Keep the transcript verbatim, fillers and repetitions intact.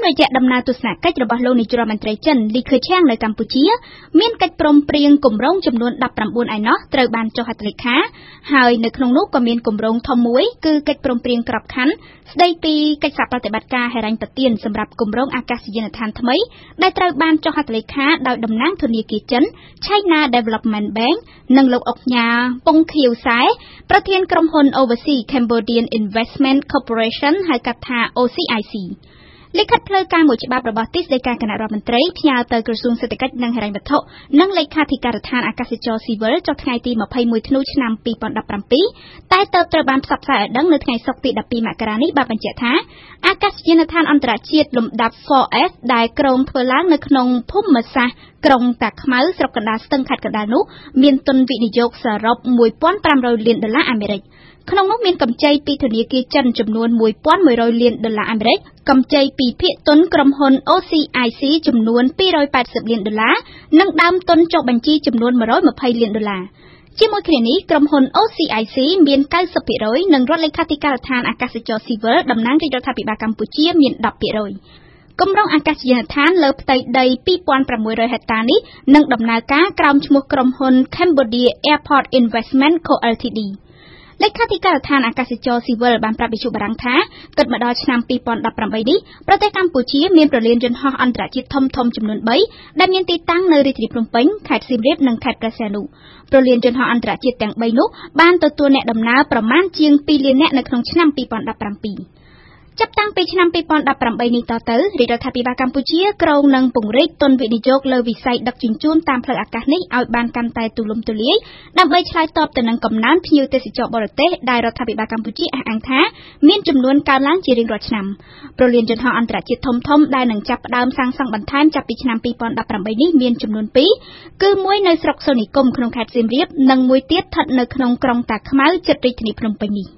រយៈដំណើរទស្សនកិច្ចរបស់លោកនាយរដ្ឋមន្ត្រីចិនលីខឺឆាំងនៅកម្ពុជាមានកិច្ចព្រមព្រៀងគម្រោងចំនួនដប់ប្រាំបួនឯណោះត្រូវបានចុះហត្ថលេខាហើយនៅក្នុងនោះក៏មានគម្រោងធំមួយគឺកិច្ចព្រមព្រៀងក្របខ័ណ្ឌស្ដីពីកិច្ចសហប្រតិបត្តិការហិរញ្ញប្បទានសម្រាប់គម្រោងអាកាសយានដ្ឋានថ្មីដែលត្រូវបានចុះហត្ថលេខាដោយតំណាងធនាគារចិន China Development Bank និងលោកអុកញ៉ាប៉ុងខៀវសែប្រធានក្រុមហ៊ុន Overseas Cambodian Investment Corporation ហៅកាត់ថា អូ ซี ไอ ซีលិខិតផ្លូវការមួយច្បាប់របស់ទីស្តីការគណៈរដ្ឋមន្ត្រីផ្ញើទៅក្រសួងសេដ្ឋកិច្ចនិងហិរញ្ញវត្ថុនិងលេខាធិការដ្ឋានអាកាសចរស៊ីវិលចុះថ្ងៃទីម្ភៃមួយធ្នូឆ្នាំពីរពាន់ដប់ប្រាំពីរតែទើបត្រូវបានផ្សព្វផ្សាយឲ្យដឹងនៅថ្ងៃសុក្រទីដប់ពីរមករានេះបានបញ្ជាក់ថាអាកាសយានដ្ឋានអន្តរជាតិលំដាប់ ហ្វ័រ អេស ដែលក្រុងធ្វើឡើងនៅក្នុងភូមិសាស្ត្រក្រុងតាខ្មៅស្រុកកណ្ដាលស្ទឹងខេត្តកណ្ដាលនោះមានទុនវិនិយោគសរុបមួយពាន់ប្រាំរយលានដុល្លារអាមេរិកក្នុងនោះមានកម្ចីពីធនាគារចិនចំនួនមួយពាន់មួយរយលានដុល្លារអាមេរិកកម្ចីពីភាគទុនក្រុមហ៊ុន អូ ซี ไอ ซี ចំនួនពីររយប៉ែតសិបលានដុល្លារនិងដើមទុនចុះបញ្ជីចំនួនមួយរយម្ភៃលានដុល្លារជាមួយគ្នានេះក្រុមហ៊ុន អូ ซี ไอ ซี មានកៅសិបភាគរយនិងរដ្ឋលេខាធិការដ្ឋានអាកាសចរស៊ីវិលតំណាងរាជរដ្ឋាភិបាលកម្ពុជាមានដប់ភាគរយគម្រោងអាកាសយានដ្ឋានលើផ្ទៃដីពីរពាន់ប្រាំមួយរយហិកតានេះនឹងដំណើរការក្រោមឈ្មោះក្រុមហ៊ុន Cambodia Airport Investment Co. แอล ที ดี លេខាធិការដ្ឋានអាកាសចរស៊ីវិលបានប្រាប់វិទ្យុបារាំងថាគិតមកដល់ឆ្នាំពីរពាន់ដប់ប្រាំបីនេះប្រទេសកម្ពុជាមានប្រលានយន្តហោះអន្តរជាតិធំៗចំនួនបីដែលមានទីតាំងនៅរាជធានីភ្នំពេញខេត្តសៀមរាបនិងខេត្តព្រះសីហនុប្រលានយន្តហោះអន្តរជាតិទាំងបីនោះបានទទួលអ្នកដំណើរប្រមាណជាងពីរលាននាក់នៅក្នុងឆ្នាំពីរពាន់ដប់ប្រាំពីរចាប់តាំងពីឆ្នាំពីរពាន់ដប់ប្រាំបីនេះតទៅរាជរដ្ឋាភិបាលកម្ពុជាគ្រោងនឹងពង្រីកទុនវិនិយោគលើវិស័យដឹកជញ្ជូនតាមផ្លូវអាកាសនេះឲ្យបានកាន់តែទូលំទូលាយដើម្បីឆ្លើយតបទៅនឹងកំណើនភ្ញៀវទេសចរបរទេសដែលរដ្ឋាភិបាលកម្ពុជាអះអាងថាមានចំនួនកើនឡើងជារៀងរាល់ឆ្នាំប្រលានយន្តហោះអន្តរជាតិធំៗដែលនឹងចាប់ផ្ដើមសាងសង់បន្ថែមចាប់ពីឆ្នាំពីរពាន់ដប់ប្រាំបីនេះមានចំនួនពីរគឺមួយនៅស្រុកសូនីគមក្នុងខេត្តសៀមរាបនិងមួយទៀតស្ថិតនៅក្នុងក្រុងតាខ្មៅជិតរាជធានីភ្នំពេញនេះ